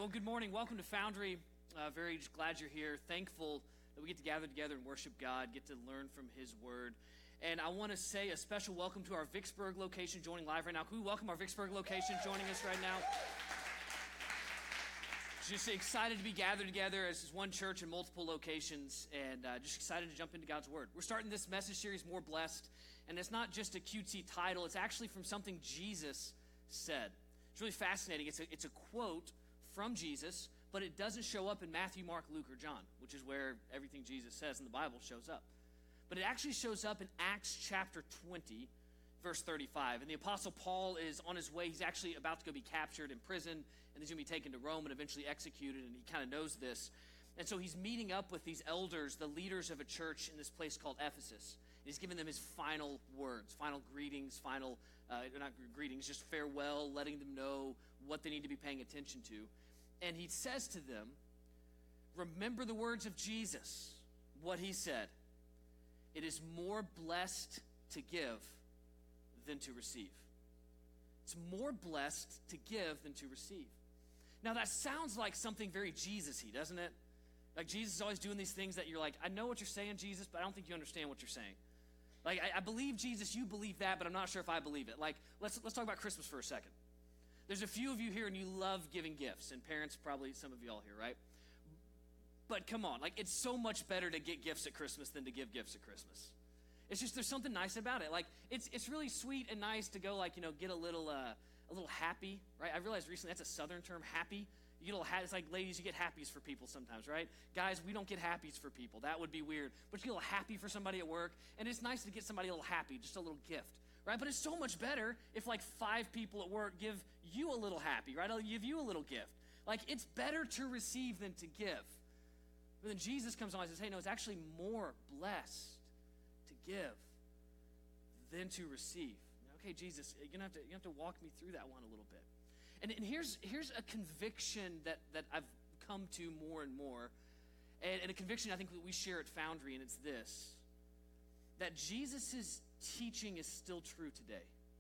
Well, good morning. Welcome to Foundry. Very glad you're here. Thankful that we get to gather together and worship God, get to learn from His Word. And I want to say a special welcome to our Vicksburg location joining live right now. Can we welcome our Vicksburg location joining us right now? Just excited to be gathered together as one church in multiple locations, and just excited to jump into God's Word. We're starting this message series, More Blessed, and it's not just a cutesy title. It's actually from something Jesus said. It's really fascinating. It's a quote from Jesus, but it doesn't show up in Matthew, Mark, Luke, or John, which is where everything Jesus says in the Bible shows up. But it actually shows up in Acts chapter 20, verse 35. And the Apostle Paul is on his way. He's actually about to go be captured in prison, and he's going to be taken to Rome and eventually executed, and he kind of knows this. And so he's meeting up with these elders, the leaders of a church in this place called Ephesus. And he's giving them his final words, final greetings, not greetings, just farewell, letting them know what they need to be paying attention to. And he says to them, remember the words of Jesus, what he said. It is more blessed to give than to receive. It's more blessed to give than to receive. Now that sounds like something very Jesus-y, doesn't it? Like Jesus is always doing these things that you're like, I know what you're saying, Jesus, but I don't think you understand what you're saying. Like, I believe Jesus, you believe that, but I'm not sure if I believe it. Like, let's talk about Christmas for a second. There's a few of you here and you love giving gifts, and parents, probably some of you all here, right? But come on, like, it's so much better to get gifts at Christmas than to give gifts at Christmas. It's just, there's something nice about it. Like, it's really sweet and nice to go, like, get a little happy, right? I realized recently that's a Southern term, happy. You get a little it's like, ladies, you get happies for people sometimes, right? Guys, we don't get happies for people. That would be weird. But you get a little happy for somebody at work, and it's nice to get somebody a little happy, just a little gift, right? But it's so much better if, like, 5 people at work give you a little happy, right? I'll give you a little gift. Like, it's better to receive than to give. But then Jesus comes on and says, hey, no, it's actually more blessed to give than to receive. Okay, Jesus, you're gonna have to walk me through that one a little bit. And here's a conviction that I've come to more and more, and a conviction I think that we share at Foundry, and it's this, that Jesus' teaching is still true today,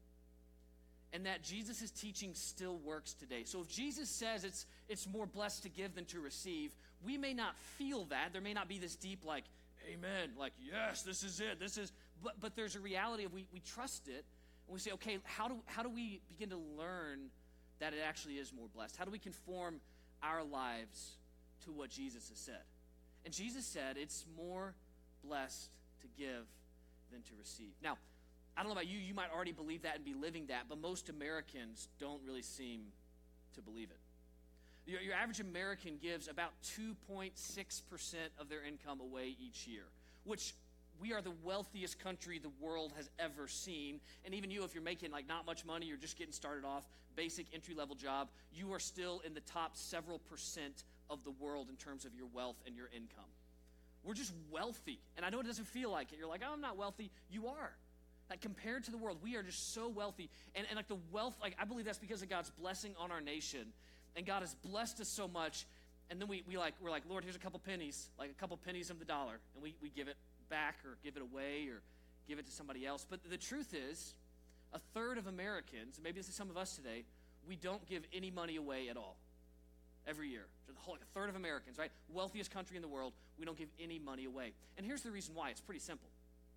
and that Jesus' teaching still works today. So if Jesus says it's more blessed to give than to receive, we may not feel that. There may not be this deep, like, amen, like, yes, this is it, but there's a reality of we trust it, and we say, okay, how do we begin to learn that it actually is more blessed? How do we conform our lives to what Jesus has said? And Jesus said it's more blessed to give than to receive. Now, I don't know about you, you might already believe that and be living that, but most Americans don't really seem to believe it. Your average American gives about 2.6% of their income away each year, which we are the wealthiest country the world has ever seen. And even you, if you're making like not much money, you're just getting started off, basic entry-level job, you are still in the top several percent of the world in terms of your wealth and your income. We're just wealthy. And I know it doesn't feel like it. You're like, oh, I'm not wealthy. You are. Like, compared to the world, we are just so wealthy. And like the wealth, like, I believe that's because of God's blessing on our nation. And God has blessed us so much. And then we're like, Lord, here's a couple pennies, like a couple pennies of the dollar. And we give it back or give it away or give it to somebody else. But the truth is, a third of Americans, maybe this is some of us today, we don't give any money away at all every year. Like a third of Americans, right? Wealthiest country in the world, we don't give any money away. And here's the reason why. It's pretty simple.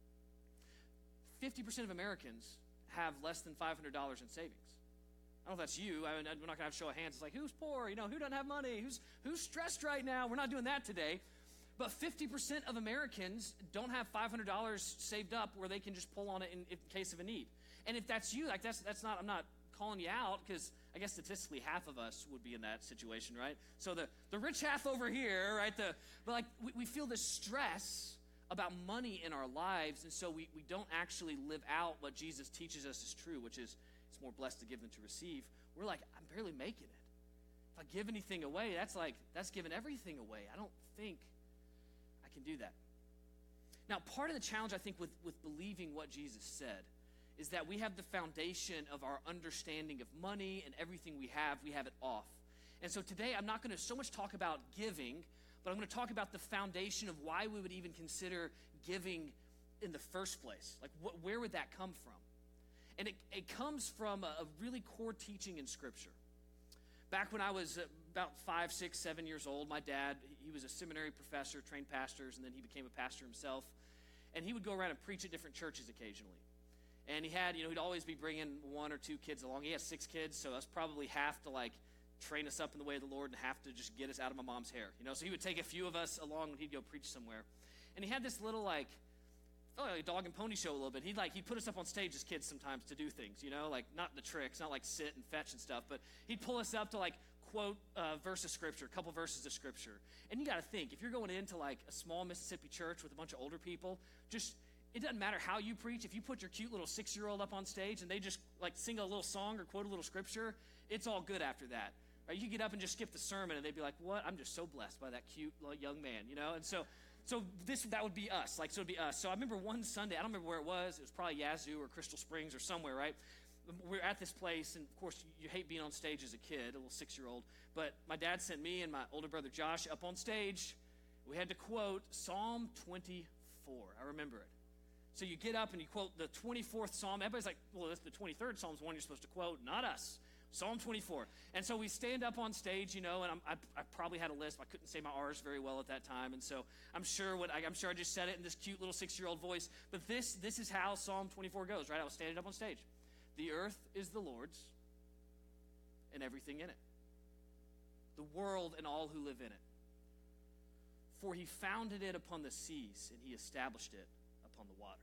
50% of Americans have less than $500 in savings. I don't know if that's you. We're not going to have show of hands. It's like, who's poor? Who doesn't have money? Who's stressed right now? We're not doing that today. But 50% of Americans don't have $500 saved up where they can just pull on it in case of a need. And if that's you, like that's not, I'm not calling you out, because I guess statistically half of us would be in that situation, right? So the rich half over here, right? But like we feel this stress about money in our lives, and so we don't actually live out what Jesus teaches us is true, which is it's more blessed to give than to receive. We're like, I'm barely making it. If I give anything away, that's giving everything away. I don't think I can do that. Now, part of the challenge, I think, with believing what Jesus said is that we have the foundation of our understanding of money and everything we have it off. And so today, I'm not going to so much talk about giving, but I'm going to talk about the foundation of why we would even consider giving in the first place. Like, where would that come from? And it comes from a really core teaching in Scripture. Back about 5, 6, 7 years old, my dad, he was a seminary professor, trained pastors, and then he became a pastor himself. And he would go around and preach at different churches occasionally. And he had, he'd always be bringing 1 or 2 kids along. He has 6 kids, so that's probably half to train us up in the way of the Lord and half to just get us out of my mom's hair. So he would take a few of us along when he'd go preach somewhere. And he had this little felt like a dog and pony show a little bit. He'd put us up on stage as kids sometimes to do things, not the tricks, not sit and fetch and stuff, but he'd pull us up to quote a verse of scripture, a couple verses of scripture. And you got to think, if you're going into a small Mississippi church with a bunch of older people, it doesn't matter how you preach. If you put your cute little 6-year-old up on stage and they just sing a little song or quote a little scripture, it's all good after that. Right? You get up and just skip the sermon and they'd be like, what? I'm just so blessed by that cute young man, And so that would be us. So it'd be us. So I remember one Sunday, I don't remember where it was. It was probably Yazoo or Crystal Springs or somewhere, right? We're at this place, and of course, you hate being on stage as a kid, a little 6-year-old. But my dad sent me and my older brother Josh up on stage. We had to quote Psalm 24. I remember it. So you get up and you quote the 24th Psalm. Everybody's like, well, that's the 23rd Psalm's one you're supposed to quote, not us. Psalm 24. And so we stand up on stage, and I probably had a lisp. I couldn't say my R's very well at that time, and so I'm sure I just said it in this cute little 6-year-old voice. But this is how Psalm 24 goes, right? I was standing up on stage. The earth is the Lord's, and everything in it, the world and all who live in it. For he founded it upon the seas, and he established it upon the waters.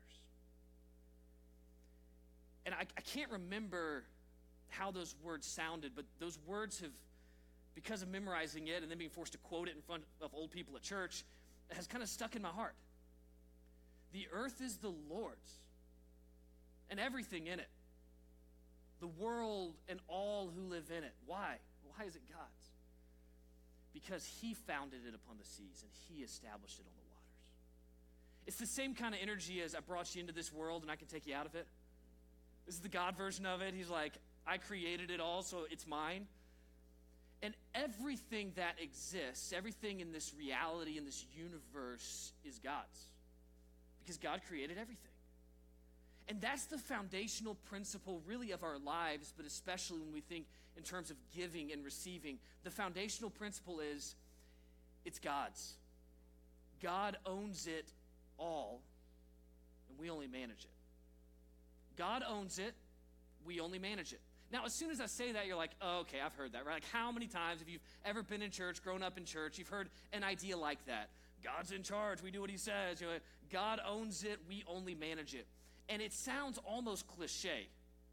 And I can't remember how those words sounded, but those words have, because of memorizing it and then being forced to quote it in front of old people at church, has kind of stuck in my heart. The earth is the Lord's, and everything in it. The world and all who live in it. Why? Why is it God's? Because he founded it upon the seas and he established it on the waters. It's the same kind of energy as I brought you into this world and I can take you out of it. This is the God version of it. He's like, I created it all, so it's mine. And everything that exists, everything in this reality, in this universe, is God's. Because God created everything. And that's the foundational principle, really, of our lives, but especially when we think in terms of giving and receiving. The foundational principle is, it's God's. God owns it all, and we only manage it. God owns it, we only manage it. Now, as soon as I say that, you're like, oh, okay, I've heard that, right? How many times have you ever been in church, grown up in church, you've heard an idea like that? God's in charge, we do what he says. God owns it, we only manage it. And it sounds almost cliche.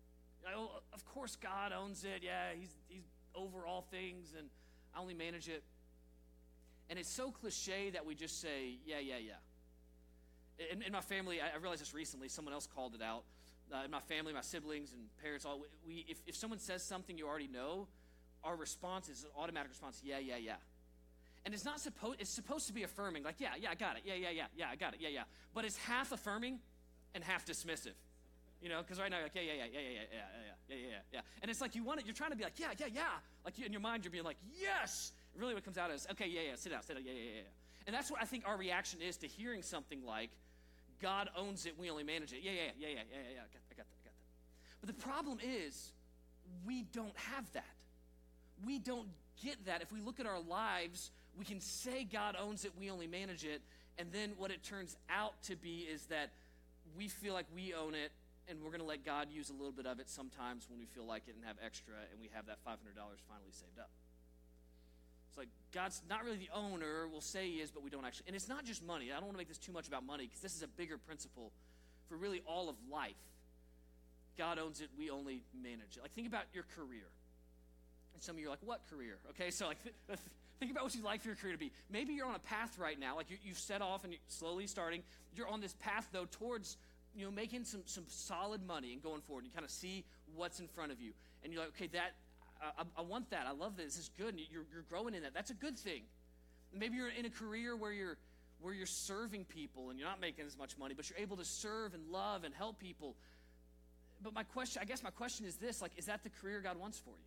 Of course God owns it. Yeah, he's over all things, and I only manage it. And it's so cliche that we just say, yeah. In my family, I realized this recently. Someone else called it out. In my family, my siblings and parents, if someone says something you already know, our response is an automatic response, yeah. And it's supposed to be affirming, like, yeah, I got it. Yeah, I got it. Yeah. But it's half affirming and half dismissive, because right now you're like, yeah. And it's like you're trying to be like, yeah. Like in your mind, you're being like, yes. Really what comes out is, okay, yeah, sit down, yeah. And that's what I think our reaction is to hearing something like, God owns it, we only manage it. Yeah, I got that. But the problem is, we don't have that. We don't get that. If we look at our lives, we can say God owns it, we only manage it, and then what it turns out to be is that we feel like we own it, and we're going to let God use a little bit of it sometimes when we feel like it and have extra, and we have that $500 finally saved up. It's like God's not really the owner. We'll say he is, but we don't actually. And it's not just money. I don't want to make this too much about money because this is a bigger principle for really all of life. God owns it. We only manage it. Like, think about your career. And some of you are like, what career? Okay, so think about what you'd like for your career to be. Maybe you're on a path right now. Like you've set off and you're slowly starting. You're on this path, though, towards making some solid money and going forward. You kind of see what's in front of you. And you're like, okay, I want that. I love this. This is good. And you're growing in that. That's a good thing. Maybe you're in a career where you're serving people and you're not making as much money, but you're able to serve and love and help people. But my question is this: is that the career God wants for you?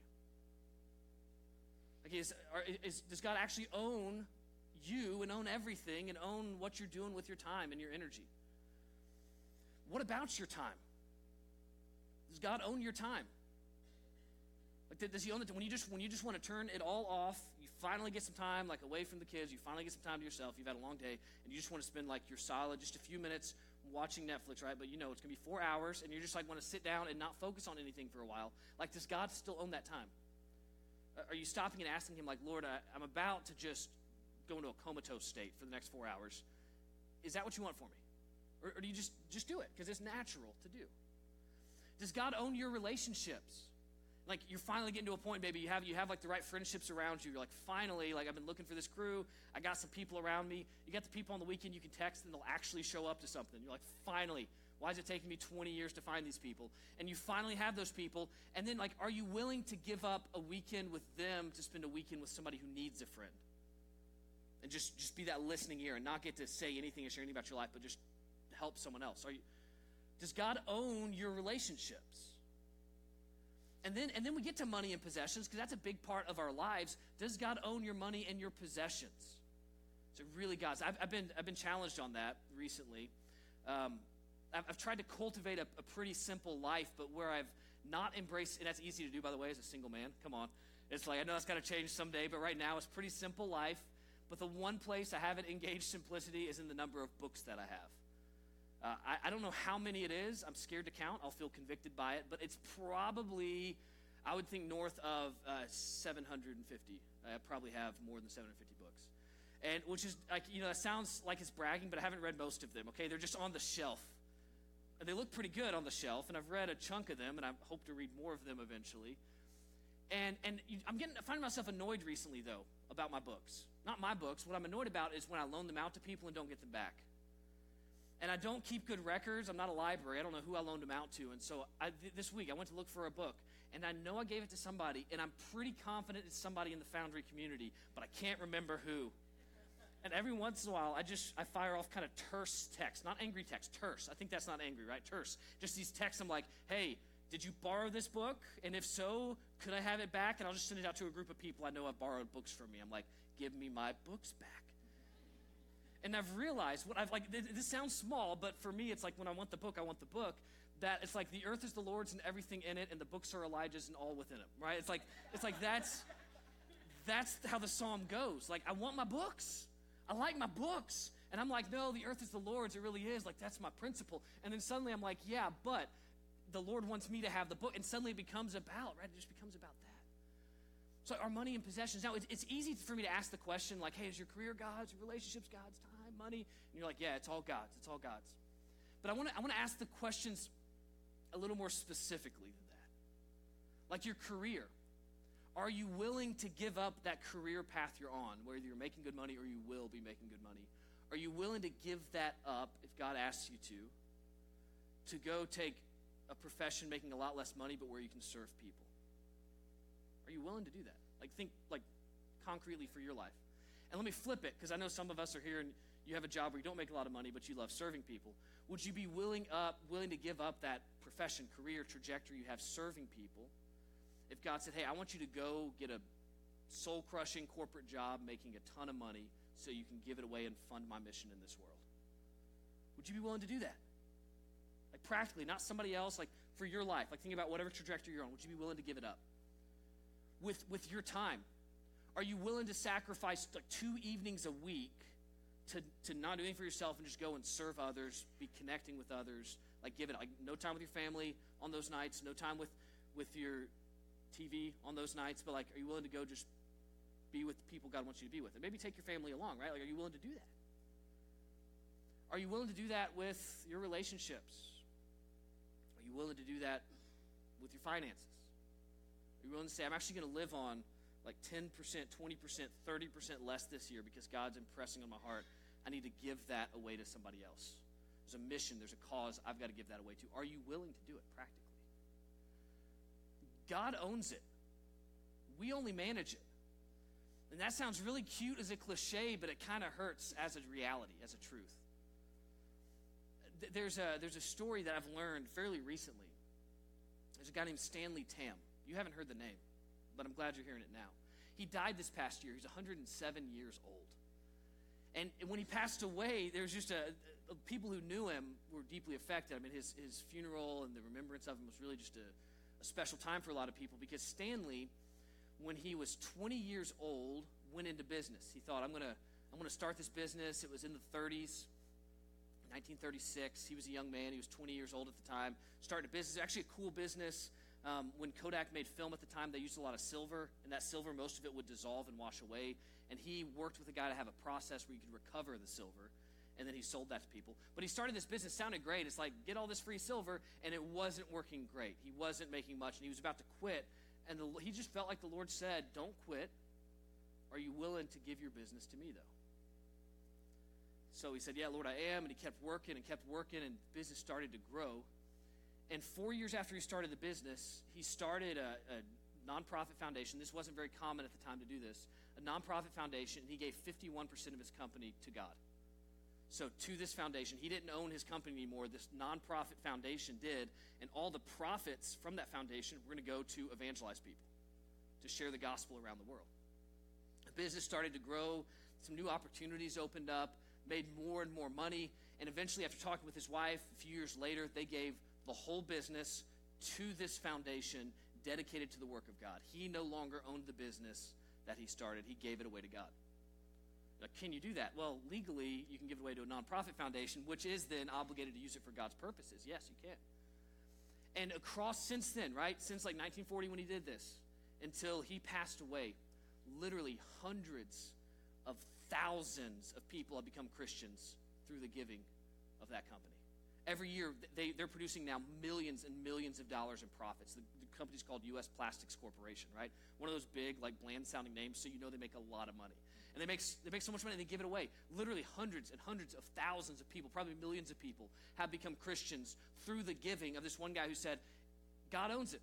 Does God actually own you and own everything and own what you're doing with your time and your energy? What about your time? Does God own your time? Does he own it when you just want to turn it all off? You finally get some time, like away from the kids. You finally get some time to yourself. You've had a long day, and you just want to spend like your solid, just a few minutes watching Netflix, right? But you know it's going to be 4 hours, and you're just like want to sit down and not focus on anything for a while. Like, does God still own that time? Are you stopping and asking him, like, Lord, I'm about to just go into a comatose state for the next 4 hours. Is that what you want for me? Or do you just do it because it's natural to do? Does God own your relationships? Like, you're finally getting to a point, maybe you have like the right friendships around you. You're like, finally, like, I've been looking for this crew. I got some people around me. You got the people on the weekend you can text and they'll actually show up to something. You're like, finally, why is it taking me 20 years to find these people? And you finally have those people. And then, like, are you willing to give up a weekend with them to spend a weekend with somebody who needs a friend? And just be that listening ear and not get to say anything or share anything about your life, but just help someone else. Does God own your relationships? And then we get to money and possessions, because that's a big part of our lives. Does God own your money and your possessions? So really, guys, I've been challenged on that recently. I've tried to cultivate a pretty simple life, but where I've not embraced, and that's easy to do, by the way, as a single man. Come on. It's like, I know that's got to change someday, but right now it's pretty simple life. But the one place I haven't engaged simplicity is in the number of books that I have. I don't know how many it is. I'm scared to count. I'll feel convicted by it. But it's probably, I would think, north of 750. I probably have more than 750 books. And which is, like, you know, that sounds like it's bragging, but I haven't read most of them, okay? They're just on the shelf. And they look pretty good on the shelf, and I've read a chunk of them, and I hope to read more of them eventually. And I'm finding myself annoyed recently, though, about my books. Not my books. What I'm annoyed about is when I loan them out to people and don't get them back. And I don't keep good records. I'm not a library. I don't know who I loaned them out to. And so this week I went to look for a book, and I know I gave it to somebody, and I'm pretty confident it's somebody in the Foundry community, but I can't remember who. And every once in a while, I fire off kind of terse text. Not angry text, terse. I think that's not angry, right? Terse. Just these texts. I'm like, hey, did you borrow this book? And if so, could I have it back? And I'll just send it out to a group of people I know have borrowed books from me. I'm like, give me my books back. And I've realized, this sounds small, but for me, it's like when I want the book, that it's like the earth is the Lord's and everything in it, and the books are Elijah's and all within it, right? It's like that's how the psalm goes. Like, I want my books. I like my books. And I'm like, no, the earth is the Lord's. It really is. Like, that's my principle. And then suddenly I'm like, yeah, but the Lord wants me to have the book. And suddenly it becomes about, right? It just becomes about that. So our money and possessions. Now, it's easy for me to ask the question, like, hey, is your career God's, your relationships God's, time, money? And you're like, yeah, it's all God's. It's all God's. But I want to ask the questions a little more specifically than that. Like your career. Are you willing to give up that career path you're on, whether you're making good money or you will be making good money? Are you willing to give that up if God asks you to go take a profession making a lot less money but where you can serve people? Are you willing to do that? Like, think like concretely for your life. And let me flip it, because I know some of us are here and you have a job where you don't make a lot of money but you love serving people. Would you be willing to give up that profession, career, trajectory you have serving people if God said, hey, I want you to go get a soul-crushing corporate job making a ton of money so you can give it away and fund my mission in this world? Would you be willing to do that? Like, practically, not somebody else, like for your life. Like, think about whatever trajectory you're on. Would you be willing to give it up? With your time, are you willing to sacrifice like 2 evenings a week to not do anything for yourself and just go and serve others, be connecting with others, like give it like no time with your family on those nights, no time with your TV on those nights, but like, are you willing to go just be with the people God wants you to be with? And maybe take your family along, right? Like, are you willing to do that? Are you willing to do that with your relationships? Are you willing to do that with your finances? Are you willing to say, I'm actually going to live on like 10%, 20%, 30% less this year because God's impressing on my heart. I need to give that away to somebody else. There's a mission, there's a cause I've got to give that away to. Are you willing to do it practically? God owns it. We only manage it. And that sounds really cute as a cliche, but it kind of hurts as a reality, as a truth. There's a story that I've learned fairly recently. There's a guy named Stanley Tam. You haven't heard the name, but I'm glad you're hearing it now. He died this past year. He's 107 years old. And when he passed away, there was just people who knew him were deeply affected. I mean, his funeral and the remembrance of him was really just a special time for a lot of people, because Stanley, when he was 20 years old, went into business. He thought, I'm gonna start this business. It was in the 30s, 1936. He was a young man. He was 20 years old at the time. Started a business, actually a cool business. When Kodak made film at the time, they used a lot of silver, and that silver, most of it would dissolve and wash away. And he worked with a guy to have a process where you could recover the silver, and then he sold that to people. But he started this business, sounded great. It's like, get all this free silver, and it wasn't working great. He wasn't making much, and he was about to quit. And he just felt like the Lord said, don't quit. Are you willing to give your business to me, though? So he said, yeah, Lord, I am. And he kept working, and the business started to grow. And 4 years after he started the business, he started a nonprofit foundation. This wasn't very common at the time to do this. A nonprofit foundation, and he gave 51% of his company to God. So to this foundation, he didn't own his company anymore. This nonprofit foundation did, and all the profits from that foundation were going to go to evangelize people, to share the gospel around the world. The business started to grow. Some new opportunities opened up, made more and more money, and eventually, after talking with his wife, a few years later, they gave the whole business to this foundation dedicated to the work of God. He no longer owned the business that he started. He gave it away to God. Now, can you do that? Well, legally, you can give it away to a nonprofit foundation, which is then obligated to use it for God's purposes. Yes, you can. And across since then, right, since like 1940 when he did this, until he passed away, literally hundreds of thousands of people have become Christians through the giving of that company. Every year, they're producing now millions and millions of dollars in profits. The company's called U.S. Plastics Corporation, right? One of those big, like, bland-sounding names, so you know they make a lot of money. And they make so much money, they give it away. Literally hundreds and hundreds of thousands of people, probably millions of people, have become Christians through the giving of this one guy who said, God owns it.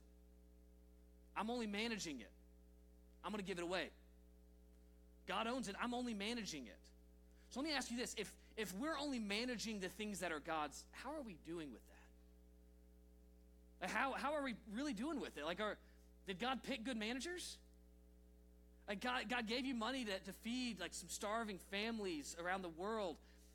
I'm only managing it. I'm going to give it away. God owns it. I'm only managing it. So let me ask you this. If we're only managing the things that are God's, how are we doing with that? Like how are we really doing with it? Like, did God pick good managers? Like God gave you money to feed like some starving families around the world,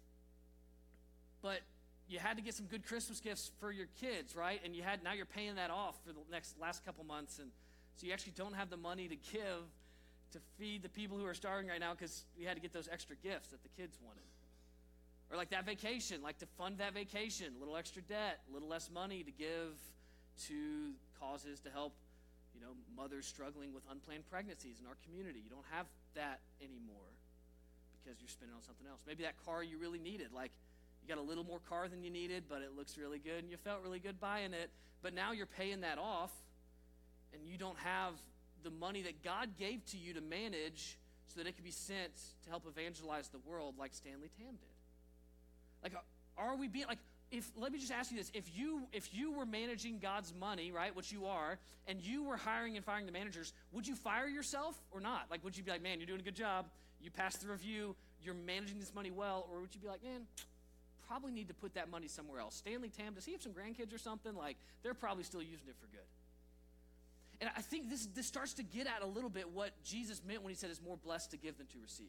but you had to get some good Christmas gifts for your kids, right? And now you're paying that off for the last couple months, and so you actually don't have the money to give to feed the people who are starving right now because you had to get those extra gifts that the kids wanted. Or like that vacation, like to fund that vacation, a little extra debt, a little less money to give to causes to help, mothers struggling with unplanned pregnancies in our community. You don't have that anymore because you're spending on something else. Maybe that car you really needed, like you got a little more car than you needed, but it looks really good and you felt really good buying it, but now you're paying that off and you don't have the money that God gave to you to manage so that it could be sent to help evangelize the world like Stanley Tam did. Like, are we being, like, let me just ask you this. If you were managing God's money, right, which you are, and you were hiring and firing the managers, would you fire yourself or not? Like, would you be like, man, you're doing a good job, you passed the review, you're managing this money well, or would you be like, man, probably need to put that money somewhere else? Stanley Tam, does he have some grandkids or something? Like, they're probably still using it for good. And I think this starts to get at a little bit what Jesus meant when he said it's more blessed to give than to receive.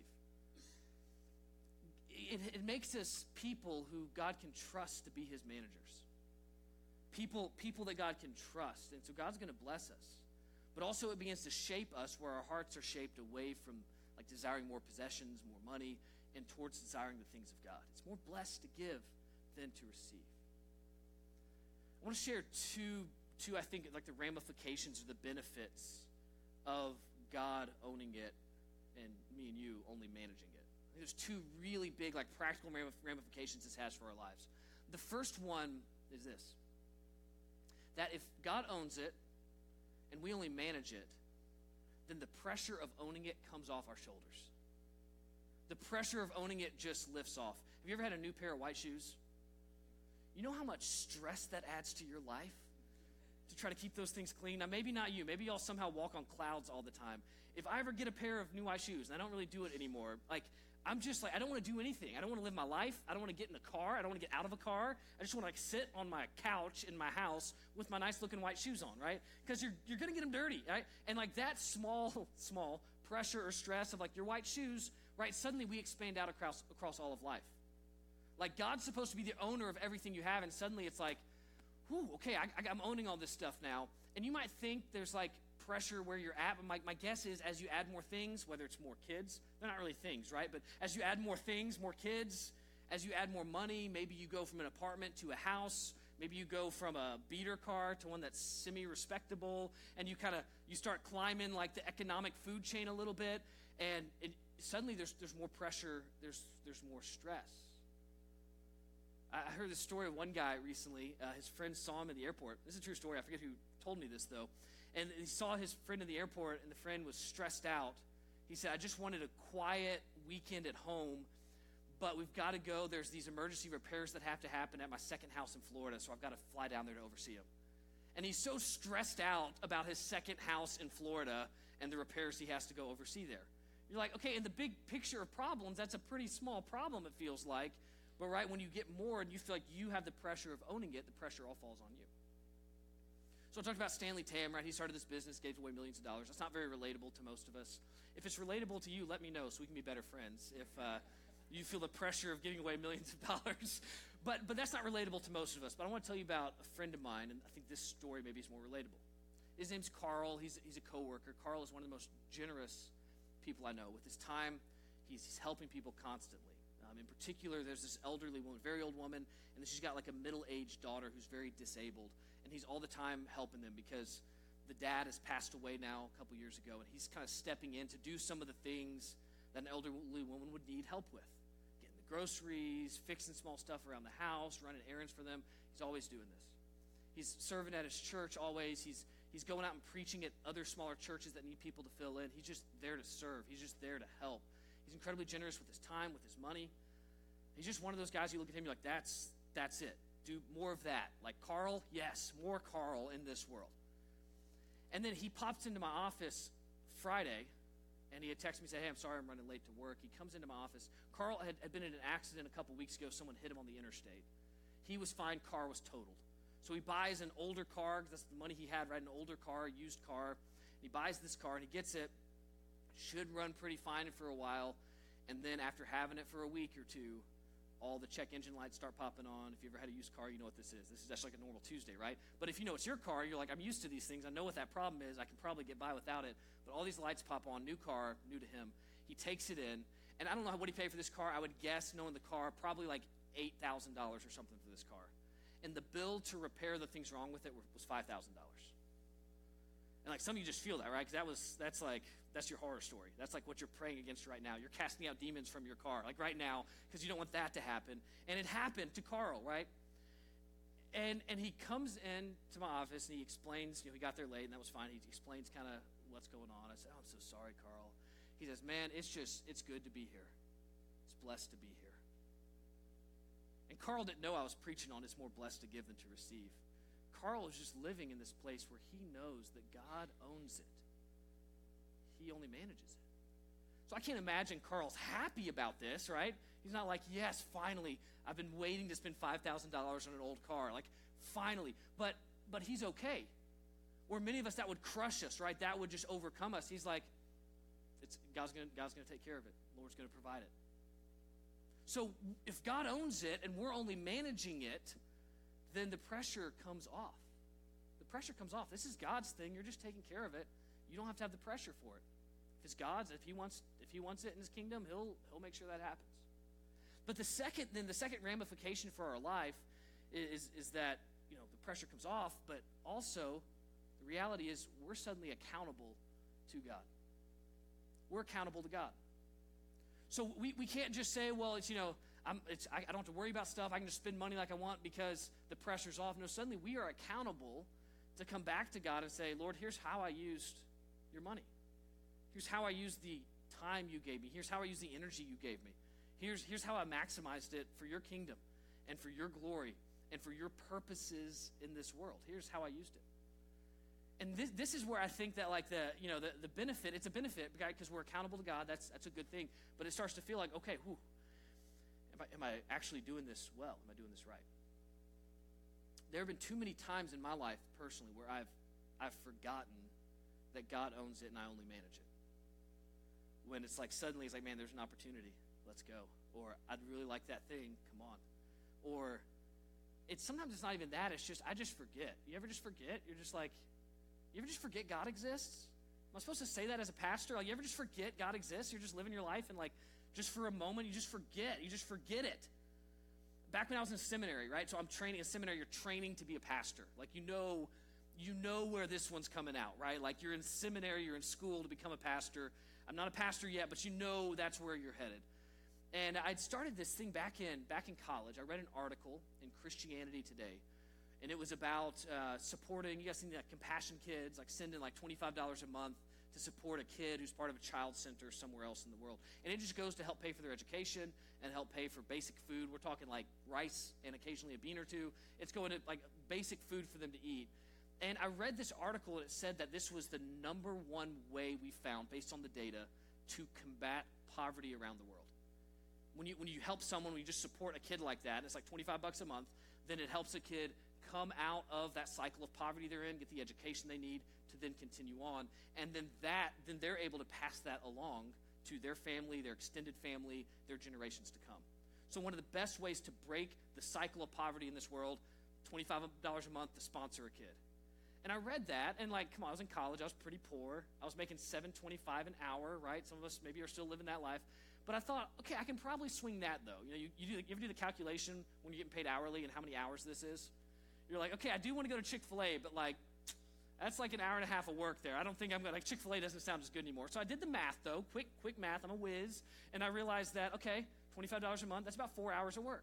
It makes us people who God can trust to be his managers. People that God can trust. And so God's going to bless us. But also it begins to shape us where our hearts are shaped away from like desiring more possessions, more money, and towards desiring the things of God. It's more blessed to give than to receive. I want to share two I think, like the ramifications or the benefits of God owning it and me and you only managing it. There's two really big, like practical ramifications this has for our lives. The first one is this: that if God owns it and we only manage it, then the pressure of owning it comes off our shoulders. The pressure of owning it just lifts off. Have you ever had a new pair of white shoes? You know how much stress that adds to your life? To try to keep those things clean. Now, maybe not you. Maybe y'all somehow walk on clouds all the time. If I ever get a pair of new white shoes, and I don't really do it anymore, like, I'm just like, I don't want to do anything. I don't want to live my life. I don't want to get in a car. I don't want to get out of a car. I just want to like sit on my couch in my house with my nice looking white shoes on, right? Because you're going to get them dirty, right? And like that small pressure or stress of like your white shoes, right? Suddenly we expand out across all of life. Like God's supposed to be the owner of everything you have, and suddenly it's like, whew, okay, I'm owning all this stuff now. And you might think there's like pressure where you're at, but my guess is as you add more things, whether it's more kids, they're not really things, right? But as you add more things, more kids, as you add more money, maybe you go from an apartment to a house, maybe you go from a beater car to one that's semi-respectable, and you start climbing like the economic food chain a little bit, and suddenly there's more pressure, there's more stress. I heard this story of one guy recently. His friend saw him at the airport. This is a true story. I forget who told me this, though. And he saw his friend in the airport, and the friend was stressed out. He said, I just wanted a quiet weekend at home, but we've got to go. There's these emergency repairs that have to happen at my second house in Florida, so I've got to fly down there to oversee them. And he's so stressed out about his second house in Florida and the repairs he has to go oversee there. You're like, okay, in the big picture of problems, that's a pretty small problem, it feels like. But right, when you get more and you feel like you have the pressure of owning it, the pressure all falls on you. So I talked about Stanley Tam, right? He started this business, gave away millions of dollars. That's not very relatable to most of us. If it's relatable to you, let me know so we can be better friends. If you feel the pressure of giving away millions of dollars. But that's not relatable to most of us. But I want to tell you about a friend of mine, and I think this story maybe is more relatable. His name's Carl. He's a coworker. Carl is one of the most generous people I know. With his time, he's helping people constantly. In particular, there's this elderly woman, very old woman, and then she's got like a middle-aged daughter who's very disabled, and he's all the time helping them because the dad has passed away now a couple years ago, and he's kind of stepping in to do some of the things that an elderly woman would need help with. Getting the groceries, fixing small stuff around the house, running errands for them. He's always doing this. He's serving at his church always. He's going out and preaching at other smaller churches that need people to fill in. He's just there to serve. He's just there to help. He's incredibly generous with his time, with his money. He's just one of those guys you look at him, you're like, that's it. Do more of that. Like Carl, yes, more Carl in this world. And then he pops into my office Friday, and he had texted me and said, hey, I'm sorry I'm running late to work. He comes into my office. Carl had been in an accident a couple weeks ago. Someone hit him on the interstate. He was fine. Car was totaled. So he buys an older car, because that's the money he had, right? An older car, a used car. He buys this car, and he gets it. Should run pretty fine for a while. And then after having it for a week or two, all the check engine lights start popping on. If you ever had a used car, you know what this is. This is just like a normal Tuesday, right? But if you know it's your car, you're like, I'm used to these things. I know what that problem is. I can probably get by without it. But all these lights pop on. New car, new to him. He takes it in. And I don't know what he paid for this car. I would guess, knowing the car, probably like $8,000 or something for this car. And the bill to repair the things wrong with it was $5,000. And like some of you just feel that, right? Because that's your horror story. That's like what you're praying against right now. You're casting out demons from your car, like right now, because you don't want that to happen. And it happened to Carl, right? And he comes in to my office and he explains, he got there late and that was fine. He explains kind of what's going on. I said, oh, I'm so sorry, Carl. He says, man, it's good to be here. It's blessed to be here. And Carl didn't know I was preaching on it's more blessed to give than to receive. Carl is just living in this place where he knows that God owns it. He only manages it. So I can't imagine Carl's happy about this, right? He's not like, yes, finally, I've been waiting to spend $5,000 on an old car. Like, finally. But he's okay. Or many of us, that would crush us, right? That would just overcome us. He's like, God's gonna take care of it. The Lord's gonna provide it. So if God owns it and we're only managing it, then the pressure comes off. The pressure comes off. This is God's thing. You're just taking care of it. You don't have to have the pressure for it. If it's God's, if he wants it in his kingdom, he'll make sure that happens. But the second ramification for our life is that, the pressure comes off, but also the reality is we're suddenly accountable to God. We're accountable to God. So we can't just say, well, I don't have to worry about stuff. I can just spend money like I want because the pressure's off. No, suddenly we are accountable to come back to God and say, Lord, here's how I used your money. Here's how I used the time you gave me. Here's how I used the energy you gave me. Here's how I maximized it for your kingdom and for your glory and for your purposes in this world. Here's how I used it. And this is where I think that the benefit, it's a benefit because we're accountable to God. That's a good thing. But it starts to feel like, okay, am I actually doing this well? Am I doing this right? There have been too many times in my life personally where I've forgotten that God owns it and I only manage it. When it's like suddenly it's like, man, there's an opportunity. Let's go. Or I'd really like that thing. Come on. Or sometimes it's not even that. It's just I just forget. You ever just forget? You're just like, You ever just forget God exists? Am I supposed to say that as a pastor? Like, you ever just forget God exists? You're just living your life and, like, just for a moment, you just forget it. Back when I was in seminary, right? So I'm training in seminary, you're training to be a pastor. Like, you know where this one's coming out, right? Like, you're in seminary, you're in school to become a pastor. I'm not a pastor yet, but you know that's where you're headed. And I'd started this thing back in college. I read an article in Christianity Today, and it was about supporting, you guys seen that Compassion Kids, like sending like $25 a month to support a kid who's part of a child center somewhere else in the world. And it just goes to help pay for their education and help pay for basic food. We're talking like rice and occasionally a bean or two. It's going to like basic food for them to eat. And I read this article, and it said that this was the number one way we found, based on the data, to combat poverty around the world. When you help someone, when you just support a kid like that, it's like $25 a month, then it helps a kid come out of that cycle of poverty they're in, get the education they need to then continue on, and then they're able to pass that along to their family, their extended family, their generations to come. So one of the best ways to break the cycle of poverty in this world, $25 a month to sponsor a kid. And I read that, and like, come on, I was in college, I was pretty poor. I was making $7.25 an hour, right? Some of us maybe are still living that life. But I thought, okay, I can probably swing that, though. You ever do the calculation when you're getting paid hourly and how many hours this is? You're like, okay, I do want to go to Chick-fil-A, but like, that's like an hour and a half of work there. I don't think I'm going to, like, Chick-fil-A doesn't sound as good anymore. So I did the math, though, quick math. I'm a whiz. And I realized that, okay, $25 a month, that's about 4 hours of work.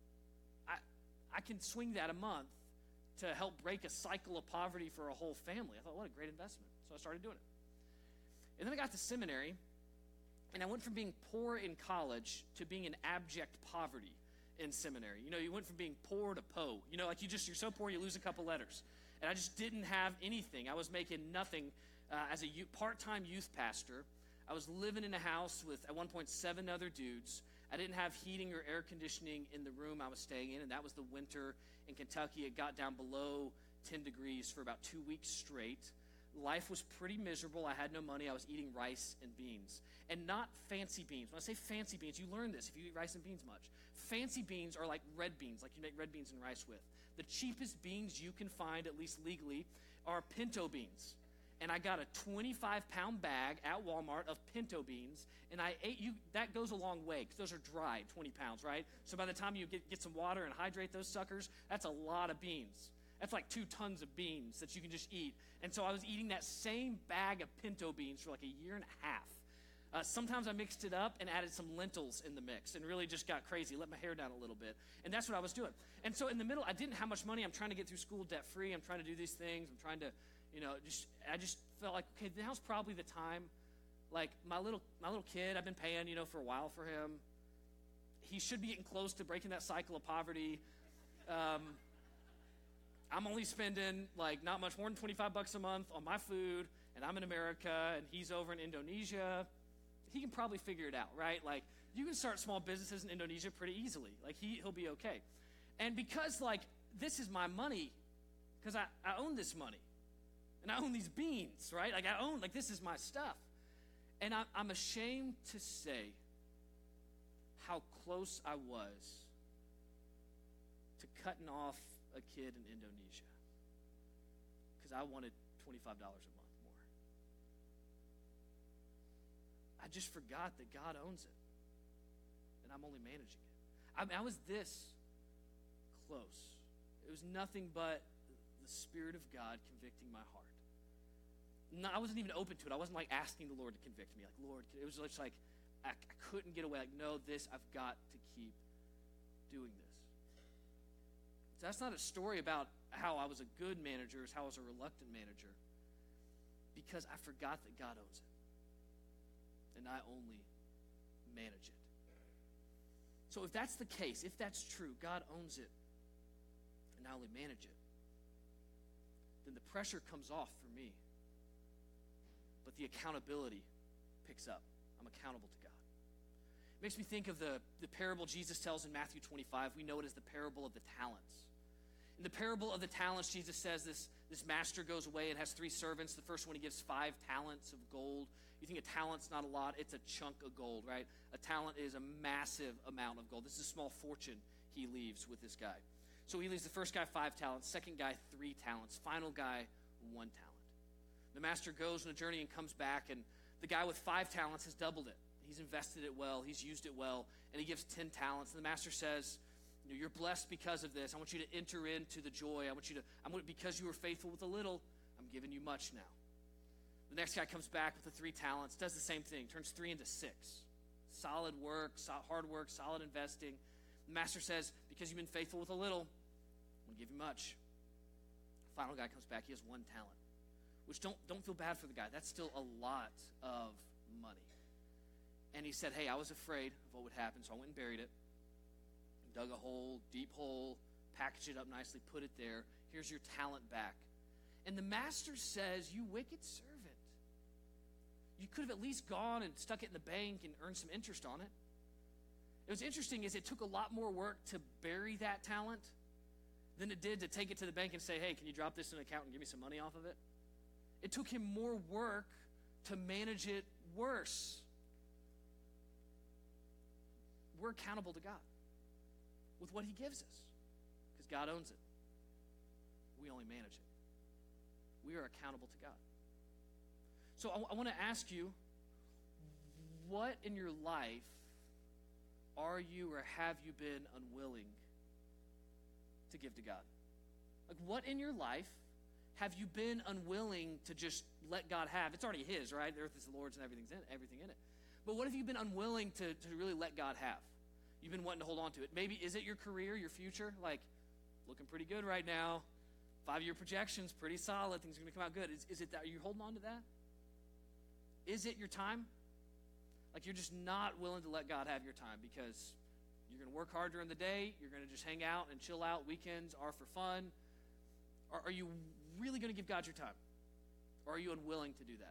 I can swing that a month to help break a cycle of poverty for a whole family. I thought, what a great investment. So I started doing it. And then I got to seminary, and I went from being poor in college to being in abject poverty in seminary. You know, you went from being poor to po. You know, like you're so poor you lose a couple letters. And I just didn't have anything. I was making nothing as a part-time youth pastor. I was living in a house with, at one point, 7 other dudes. I didn't have heating or air conditioning in the room I was staying in, and that was the winter in Kentucky. It got down below 10 degrees for about 2 weeks straight. Life was pretty miserable. I had no money. I was eating rice and beans. And not fancy beans. When I say fancy beans, you learn this if you eat rice and beans much. Fancy beans are like red beans, like you make red beans and rice with. The cheapest beans you can find, at least legally, are pinto beans. And I got a 25-pound bag at Walmart of pinto beans, and I ate that goes a long way because those are dried, 20 pounds, right? So by the time you get some water and hydrate those suckers, that's a lot of beans. That's like 2 tons of beans that you can just eat. And so I was eating that same bag of pinto beans for like a year and a half. Sometimes I mixed it up and added some lentils in the mix and really just got crazy, let my hair down a little bit. And that's what I was doing. And so in the middle, I didn't have much money. I'm trying to get through school debt-free. I'm trying to do these things. I'm trying to, I just felt like, okay, now's probably the time. Like my little kid, I've been paying, for a while for him. He should be getting close to breaking that cycle of poverty. I'm only spending like not much more than $25 a month on my food, and I'm in America, and he's over in Indonesia. He can probably figure it out, right? Like, you can start small businesses in Indonesia pretty easily. Like, he'll be okay. And because, like, this is my money, because I own this money, and I own these beans, right? Like, this is my stuff. And I'm ashamed to say how close I was to cutting off a kid in Indonesia because I wanted $25 a month. I just forgot that God owns it, and I'm only managing it. I was this close. It was nothing but the Spirit of God convicting my heart. I wasn't even open to it. I wasn't like asking the Lord to convict me. Like, Lord, it was just like I couldn't get away. Like, no, I've got to keep doing this. So that's not a story about how I was a good manager, it's how I was a reluctant manager, because I forgot that God owns it. And I only manage it. So if that's the case, if that's true, God owns it, and I only manage it, then the pressure comes off for me. But the accountability picks up. I'm accountable to God. It makes me think of the parable Jesus tells in Matthew 25. We know it as the parable of the talents. In the parable of the talents, Jesus says this master goes away and has 3 servants. The first one, he gives 5 talents of gold. You think a talent's not a lot, it's a chunk of gold, right? A talent is a massive amount of gold. This is a small fortune he leaves with this guy. So he leaves the first guy 5 talents, second guy 3 talents, final guy 1 talent. The master goes on a journey and comes back, and the guy with 5 talents has doubled it. He's invested it well, he's used it well, and he gives 10 talents. And the master says, you're blessed because of this. I want you to enter into the joy. Because you were faithful with a little, I'm giving you much now. The next guy comes back with the 3 talents, does the same thing, turns 3 into 6. Solid work, hard work, solid investing. The master says, because you've been faithful with a little, I'm going to give you much. The final guy comes back, he has 1 talent, which don't feel bad for the guy. That's still a lot of money. And he said, hey, I was afraid of what would happen, so I went and buried it. Dug a hole, deep hole, packaged it up nicely, put it there. Here's your talent back. And the master says, you wicked servant. You could have at least gone and stuck it in the bank and earned some interest on it. What's interesting is it took a lot more work to bury that talent than it did to take it to the bank and say, hey, can you drop this in an account and give me some money off of it? It took him more work to manage it worse. We're accountable to God with what he gives us because God owns it. We only manage it. We are accountable to God. So I want to ask you, what in your life are you or have you been unwilling to give to God? Like, what in your life have you been unwilling to just let God have? It's already his, right? The earth is the Lord's and everything in it. But what have you been unwilling to really let God have? You've been wanting to hold on to it. Maybe, is it your career, your future? Like, looking pretty good right now. 5-year projections, pretty solid. Things are going to come out good. Is it that? Are you holding on to that? Is it your time? Like, you're just not willing to let God have your time because you're going to work hard during the day. You're going to just hang out and chill out. Weekends are for fun. Are you really going to give God your time? Or are you unwilling to do that?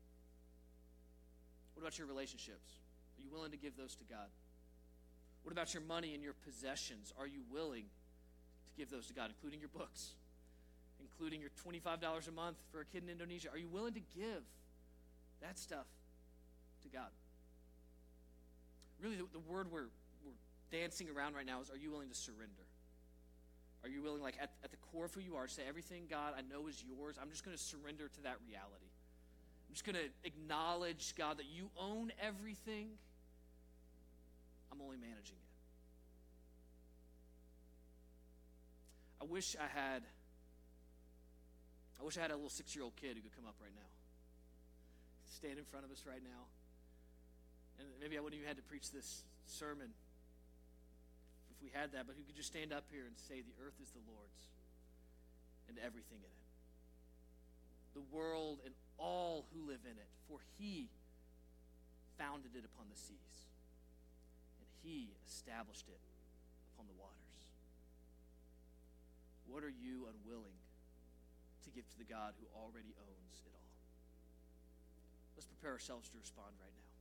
What about your relationships? Are you willing to give those to God? What about your money and your possessions? Are you willing to give those to God, including your books, including your $25 a month for a kid in Indonesia? Are you willing to give that stuff to God? Really, the word we're dancing around right now is, are you willing to surrender? Are you willing, like, at the core of who you are, to say, everything, God, I know is yours. I'm just going to surrender to that reality. I'm just going to acknowledge, God, that you own everything. I'm only managing it. I wish I had a little 6-year-old kid who could come up right now, stand in front of us right now, and maybe I wouldn't even had to preach this sermon if we had that, but who could just stand up here and say, the earth is the Lord's and everything in it, the world and all who live in it, for he founded it upon the seas. He established it upon the waters. What are you unwilling to give to the God who already owns it all? Let's prepare ourselves to respond right now.